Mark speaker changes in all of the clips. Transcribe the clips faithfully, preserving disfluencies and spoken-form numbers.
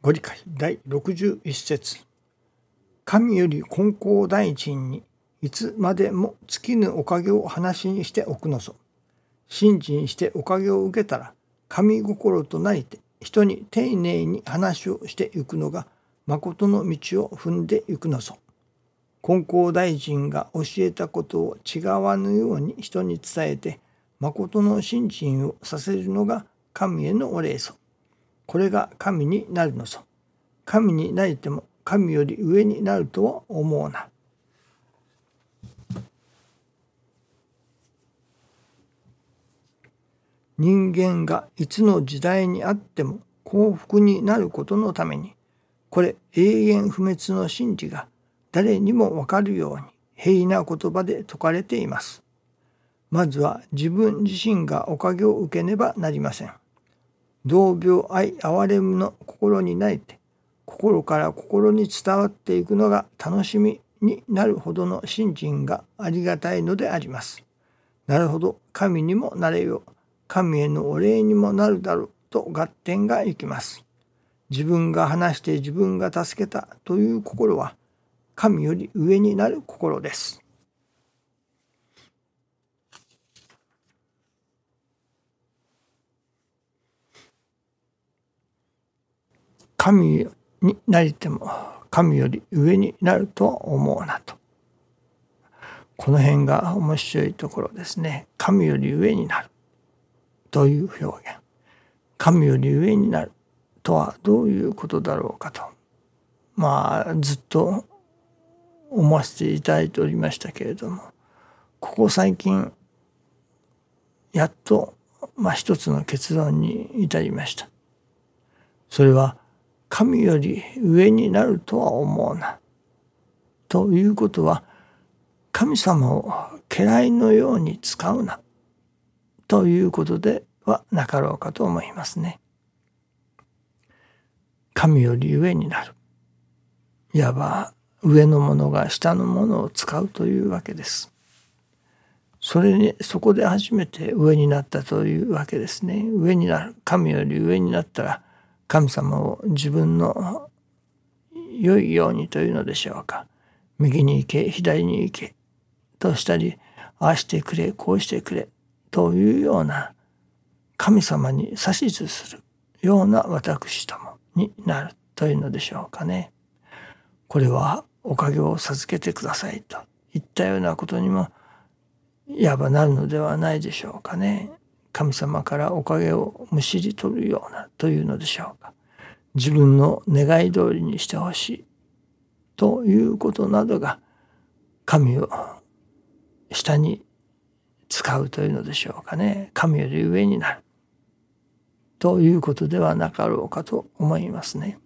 Speaker 1: ご理解だいろくじゅういっ節。神より金光大臣にいつまでも尽きぬおかげを話にしておくのそ。信心しておかげを受けたら神心となりて人に丁寧に話をしてゆくのが誠の道を踏んでゆくのそ。金光大臣が教えたことを違わぬように人に伝えて誠の信心をさせるのが神へのお礼そ。これが神になるのそ。神になりても神より上になるとは思うな。人間がいつの時代にあっても幸福になることのために、これ永遠不滅の真理が誰にもわかるように平な言葉で説かれています。まずは自分自身がおかげを受けねばなりません。同病愛憐れむの心になりて、心から心に伝わっていくのが楽しみになるほどの信心がありがたいのであります。なるほど、神にもなれよう。神へのお礼にもなるだろうと合点がいきます。自分が話して自分が助けたという心は神より上になる心です。神になりても神より上になるとは思うなと。この辺が面白いところですね。神より上になるという表現。神より上になるとはどういうことだろうかと、まあずっと思わせていただいておりましたけれども、ここ最近やっとまあ一つの結論に至りました。それは神より上になるとは思うなということは、神様を家来のように使うなということではなかろうかと思いますね。神より上になる。いわば上のものが下のものを使うというわけです。それにそこで初めて上になったというわけですね。上になる。神より上になったら神様を自分の良いようにというのでしょうか。右に行け、左に行けとしたり、ああしてくれ、こうしてくれというような神様に指図するような私どもになるというのでしょうかね。これはおかげを授けてくださいといったようなことにもいわばなるのではないでしょうかね。神様からおかげをむしり取るようなというのでしょうか。自分の願い通りにしてほしいということなどが神を下に使うというのでしょうかね。神より上になるということではなかろうかと思いますね。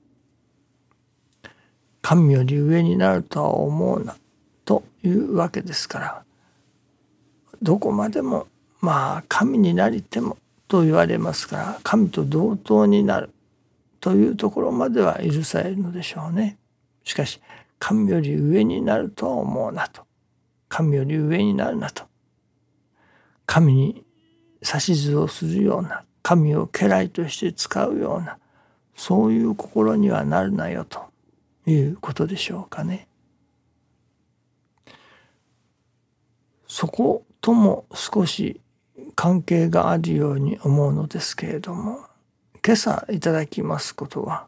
Speaker 1: 神より上になるとは思うなというわけですから、どこまでもまあ神になりてもと言われますから、神と同等になるというところまでは許されるのでしょうね。しかし神より上になるとは思うなと。神より上になるなと。神に指図をするような、神を家来として使うような、そういう心にはなるなよということでしょうかね。そことも少し関係があるように思うのですけれども、今朝いただきますことは、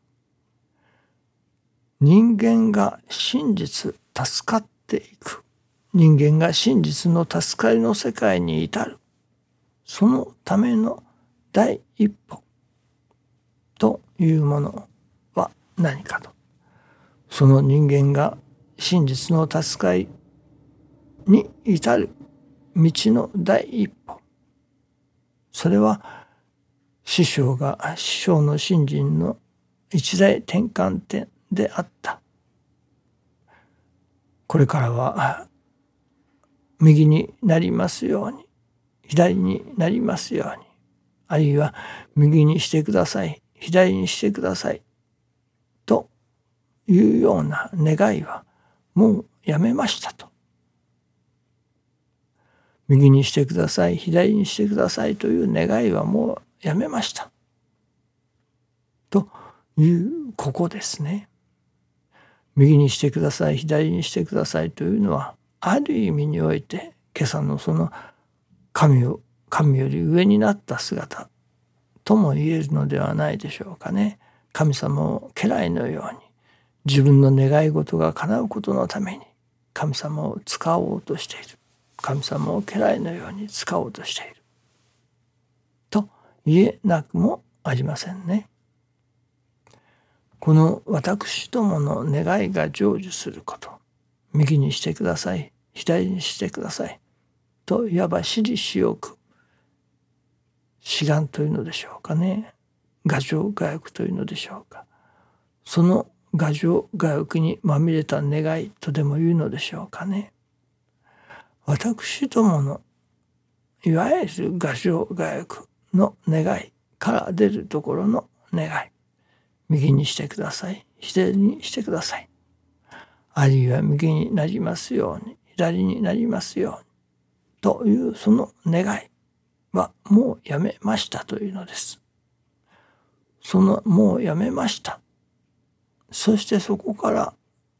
Speaker 1: 人間が真実助かっていく、人間が真実の助かりの世界に至る、そのための第一歩というものは何かと。その人間が真実の助かりに至る道の第一歩、それは師匠が師匠の信心の一大転換点であった。これからは右になりますように、左になりますように、あるいは右にしてください、左にしてくださいというような願いはもうやめましたと。右にしてください、左にしてくださいという願いはもうやめましたといいうここですね。右にしてください、左にしてくださいというのは、ある意味において今朝のその神を神より上になった姿とも言えるのではないでしょうかね。神様を家来のように自分の願い事が叶うことのために神様を使おうとしている。神様を家来のように使おうとしている。と言えなくもありませんね。この私どもの願いが成就すること、右にしてください、左にしてくださいといわば私利私欲、志願というのでしょうかね。我情我欲というのでしょうか。その我情我欲にまみれた願いとでも言うのでしょうかね。私どものいわゆる我情我欲の願いから出るところの願い、右にしてください、左にしてください、あるいは右になりますように、左になりますようにというその願いはもうやめましたというのです。そのもうやめました。そしてそこから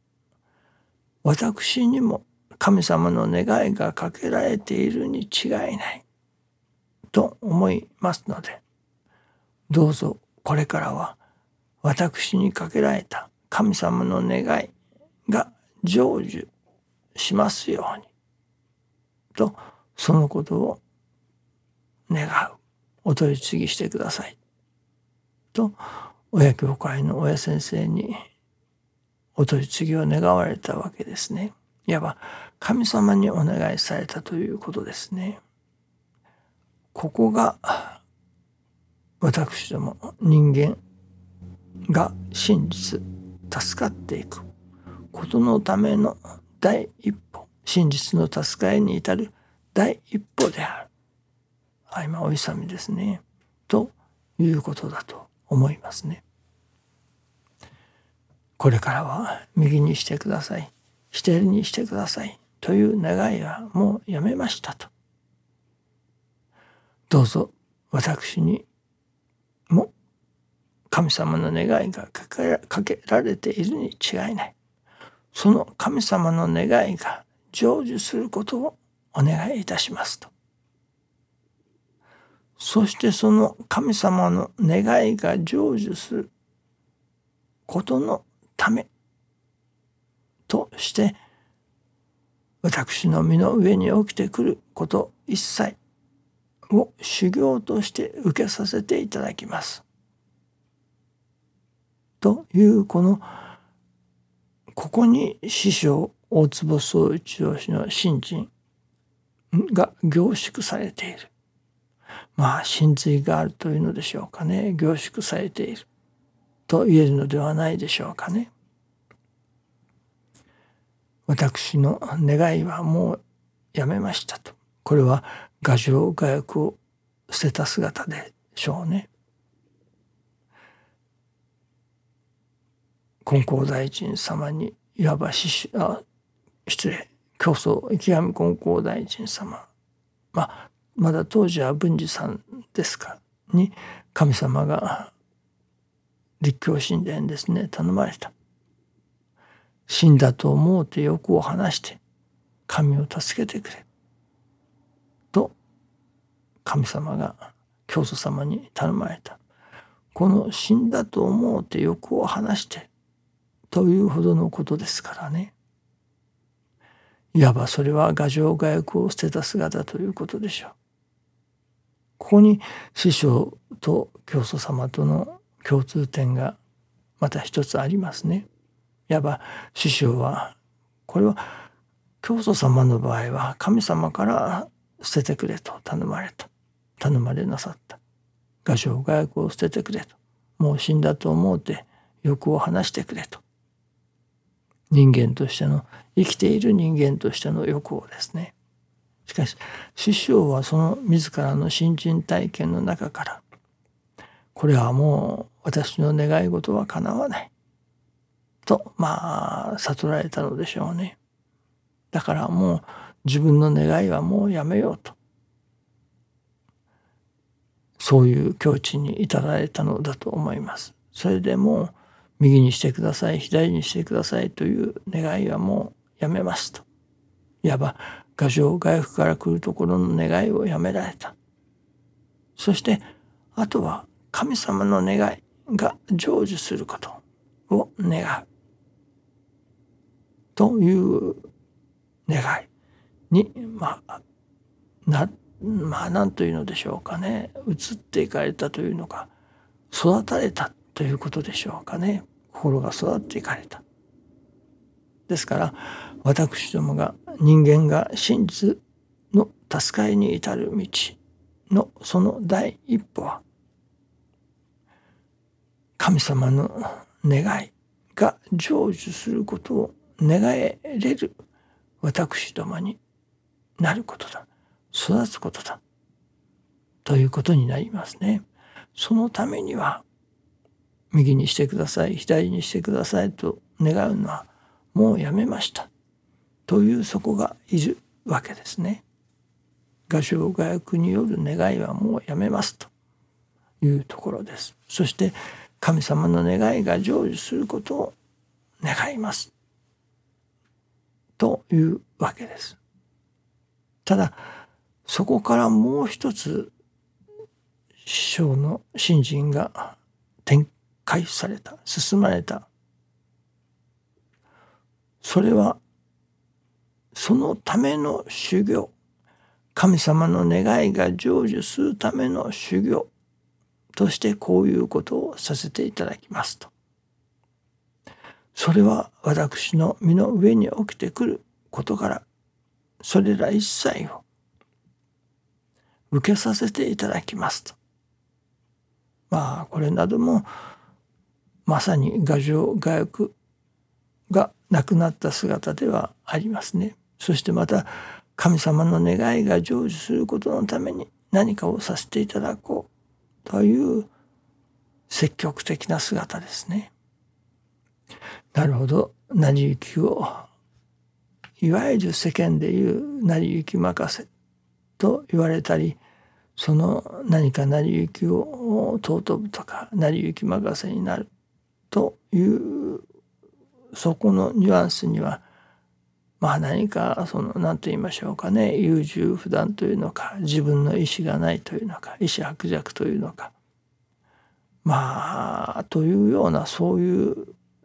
Speaker 1: 私にも神様の願いがかけられているに違いないと思いますので、どうぞこれからは私にかけられた神様の願いが成就しますようにと、そのことを願う、お取り次ぎしてくださいと親教会の親先生にお取り次ぎを願われたわけですね。いわば神様にお願いされたということですね。ここが私ども人間が真実助かっていくことのための第一歩、真実の助かりに至る第一歩である。あ、今お勇みですね。ということだと思いますね。これからは右にしてください、左にしてくださいという願いはもうやめましたと。どうぞ私にも神様の願いがかけ、かけられているに違いない。その神様の願いが成就することをお願いいたしますと。そしてその神様の願いが成就することのためとして私の身の上に起きてくること一切を修行として受けさせていただきますというこのここに師匠大坪宗一郎氏の信心が凝縮されている。まあ真髄があるというのでしょうかね。凝縮されていると言えるのではないでしょうかね。私の願いはもうやめましたと。これは我情我欲を捨てた姿でしょうね。金光大臣様にいわば師匠、あ、失礼、教祖池上金光大臣様、まあまだ当時は文治さんですかに神様が立教神殿ですね頼まれた。死んだと思うて欲を話して神を助けてくれと神様が教祖様に頼まれた。この死んだと思うて欲を話してというほどのことですからね。いわばそれは我情我欲を捨てた姿ということでしょう。ここに師匠と教祖様との共通点がまた一つありますね。いわば師匠はこれは教祖様の場合は神様から捨ててくれと頼まれた頼まれなさった。我情我欲を捨ててくれと、もう死んだと思うて欲を話してくれと、人間としての生きている人間としての欲をですね。しかし師匠はその自らの信心体験の中からこれはもう私の願い事は叶わないとまあ悟られたのでしょうね。だからもう自分の願いはもうやめようと、そういう境地に至られたのだと思います。 それでもう右にしてください、左にしてくださいという願いはもうやめますと。いわば牙城外腹から来るところの願いをやめられた。そしてあとは神様の願いが成就することを願うという願いにまあなまあ何というのでしょうかね、移っていかれたというのか、育たれたということでしょうかね。心が育っていかれた。ですから私どもが人間が真実の助かりに至る道のその第一歩は、神様の願いが成就することを願えれる私どもになることだ、育つことだということになりますね。そのためには右にしてください、左にしてくださいと願うのはもうやめましたというそこがいるわけですね。牙城外腹による願いはもうやめますというところです。そして神様の願いが成就することを願いますというわけです。ただそこからもう一つ師匠の信心が展開された、進まれた。それはそのための修行、神様の願いが成就するための修行としてこういうことをさせていただきますと。それは私の身の上に起きてくることから、それら一切を受けさせていただきますと。まあこれなどもまさに牙城外腹がなくなった姿ではありますね。そしてまた神様の願いが成就することのために何かをさせていただこうという積極的な姿ですね。なるほど、成り行きをいわゆる世間でいう成り行き任せと言われたり、その何か成り行きを尊ぶとか成り行き任せになるというそこのニュアンスにはまあ何かその何と言いましょうかね、優柔不断というのか、自分の意志がないというのか、意志薄弱というのか、まあというようなそういう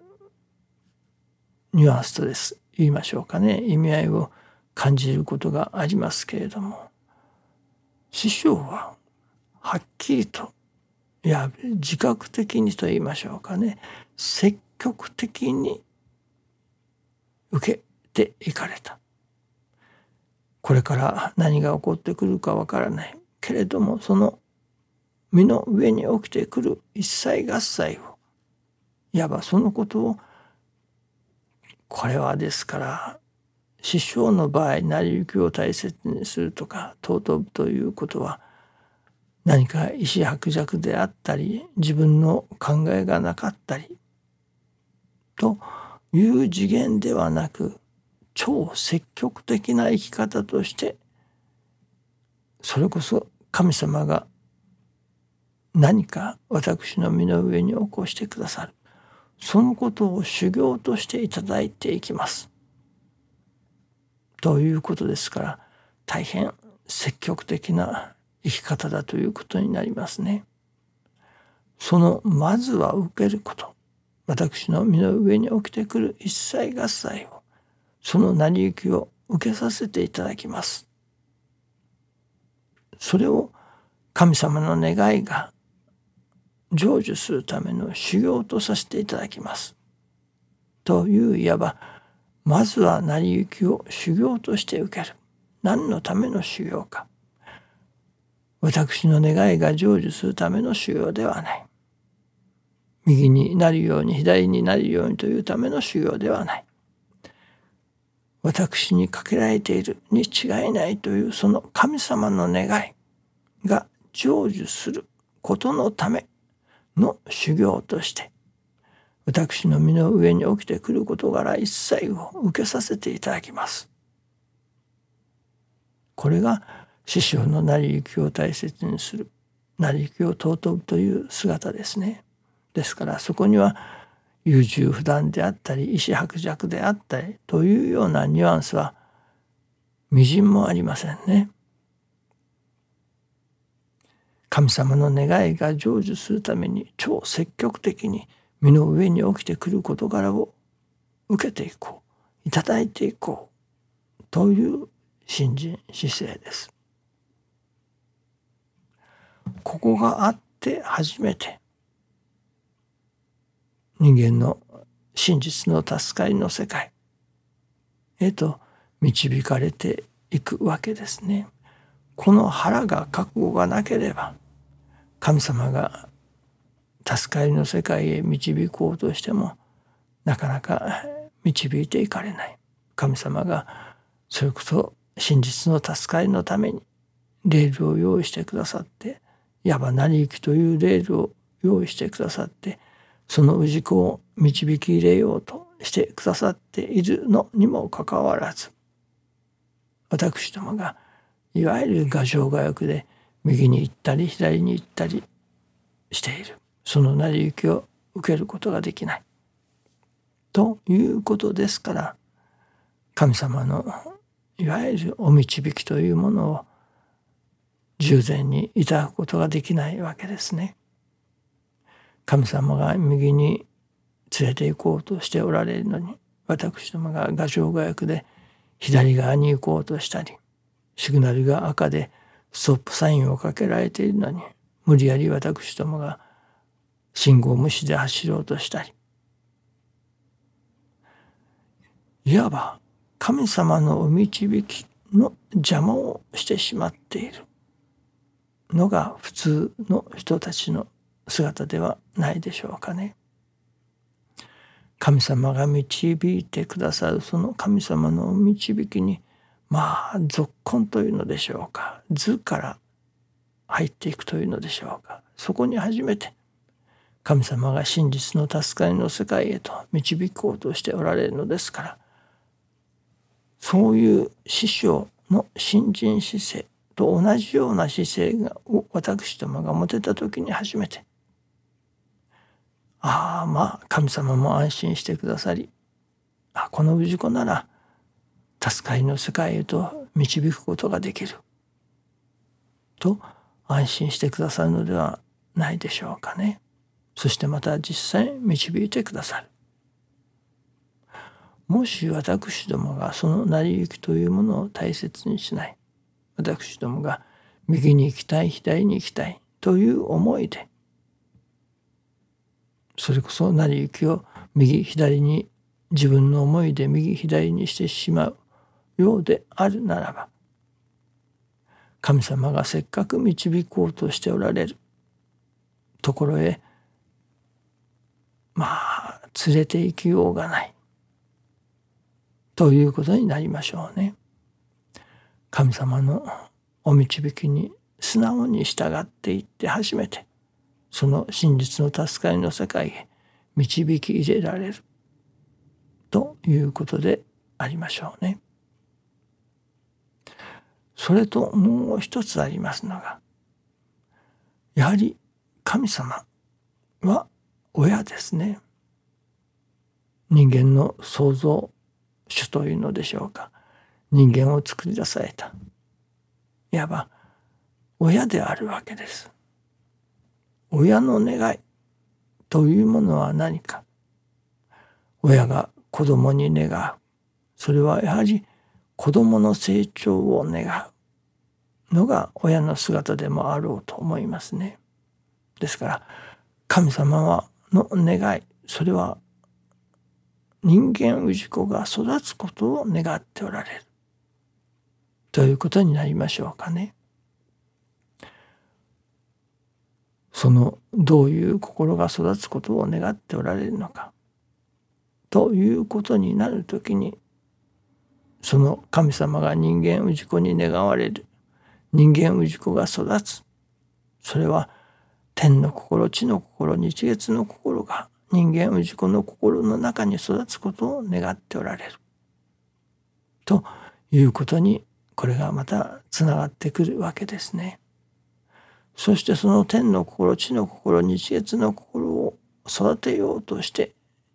Speaker 1: ニュアンスとです言いましょうかね、意味合いを感じることがありますけれども、師匠ははっきりと、いや自覚的にと言いましょうかね、積極的に受けていかれた。これから何が起こってくるかわからないけれども、その身の上に起きてくる一切合切を、いわばそのことを、これはですから師匠の場合成り行きを大切にするとか尊ぶということは、何か意志薄弱であったり自分の考えがなかったりという次元ではなく、超積極的な生き方として、それこそ神様が何か私の身の上に起こしてくださる、そのことを修行としていただいていきますということですから、大変積極的な生き方だということになりますね。そのまずは受けること、私の身の上に起きてくる一切合切を、その成り行きを受けさせていただきます。それを神様の願いが成就するための修行とさせていただきますという、いわばまずは成り行きを修行として受ける。何のための修行か、私の願いが成就するための修行ではない。右になるように左になるようにというための修行ではない。私にかけられているに違いないというその神様の願いが成就することのための修行として、私の身の上に起きてくる事柄一切を受けさせていただきます。これが師匠の成り行きを大切にする、成り行きを尊ぶという姿ですね。 ですからそこには優柔不断であったり意志薄弱であったりというようなニュアンスはみじんもありませんね。神様の願いが成就するために超積極的に身の上に起きてくる事柄を受けていこう、いただいていこうという信心姿勢です。ここがあって初めて人間の真実の助かりの世界へと導かれていくわけですね。この腹が覚悟がなければ神様が助かりの世界へ導こうとしてもなかなか導いていかれない。神様がそれこそ真実の助かりのためにレールを用意してくださって、いわば成り行きというレールを用意してくださって、その氏子を導き入れようとしてくださっているのにもかかわらず、私どもがいわゆる牙城牙欲で右に行ったり左に行ったりしている、その成り行きを受けることができないということですから、神様のいわゆるお導きというものを従前にいただくことができないわけですね。神様が右に連れて行こうとしておられるのに、私どもが牙城牙欲で左側に行こうとしたり、シグナルが赤でストップサインをかけられているのに、無理やり私どもが信号無視で走ろうとしたり、いわば神様のお導きの邪魔をしてしまっているのが普通の人たちの姿ではないでしょうかね。神様が導いてくださるその神様の導きに、まあぞっこんというのでしょうか、図から入っていくというのでしょうか、そこに初めて神様が真実の助かりの世界へと導こうとしておられるのですから、そういう師匠の信心姿勢と同じような姿勢がを私どもが持てた時に初めて、ああまあ神様も安心してくださり、あこの氏子なら助かりの世界へと導くことができると安心してくださるのではないでしょうかね。そしてまた実際導いてくださる。もし私どもがその成り行きというものを大切にしない、私どもが右に行きたい左に行きたいという思いで、それこそ成り行きを右左に自分の思いで右左にしてしまうようであるならば、神様がせっかく導こうとしておられるところへまあ連れて行きようがないということになりましょうね。神様のお導きに素直に従っていって初めてその真実の助かりの世界へ導き入れられるということでありましょうね。それともう一つありますのが、やはり神様は親ですね。人間の創造主というのでしょうか、人間を作り出されたいわば親であるわけです。親の願いというものは何か。親が子供に願う、それはやはり子供の成長を願うのが親の姿でもあろうと思いますね。ですから神様はの願い、それは人間氏子が育つことを願っておられるということになりましょうかね。そのどういう心が育つことを願っておられるのかということになるときに、その神様が人間氏子に願われる、人間氏子が育つ、それは天の心、地の心、日月の心が人間氏子の心の中に育つことを願っておられるということに、これがまたつながってくるわけですね。そしてその天の心、地の心、日月の心を育てようとして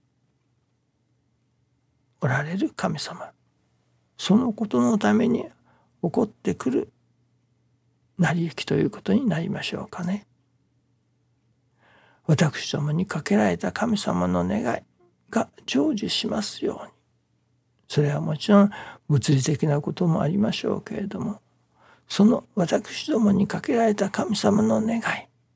Speaker 1: おられる神様、そのことのために起こってくる成り行きということになりましょうかね。私どもにかけられた神様の願いが成就しますように。それはもちろん物理的なこともありましょうけれども、その私どもにかけられた神様の願い、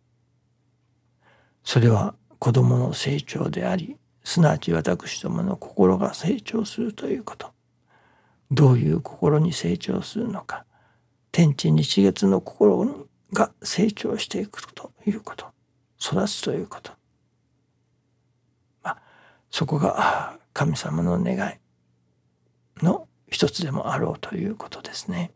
Speaker 1: それは子供の成長であり、すなわち私どもの心が成長するということ。どういう心に成長するのか、天地日月の心が成長していくということ、育つということ、まあ、そこが神様の願いの一つでもあろうということですね。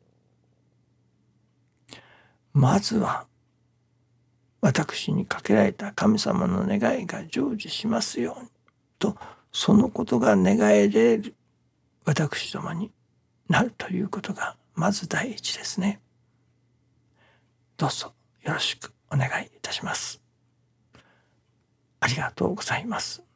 Speaker 1: まずは私にかけられた神様の願いが成就しますようにと、そのことが願えれる私どもになるということがまず第一ですね。どうぞよろしくお願いいたします。ありがとうございます。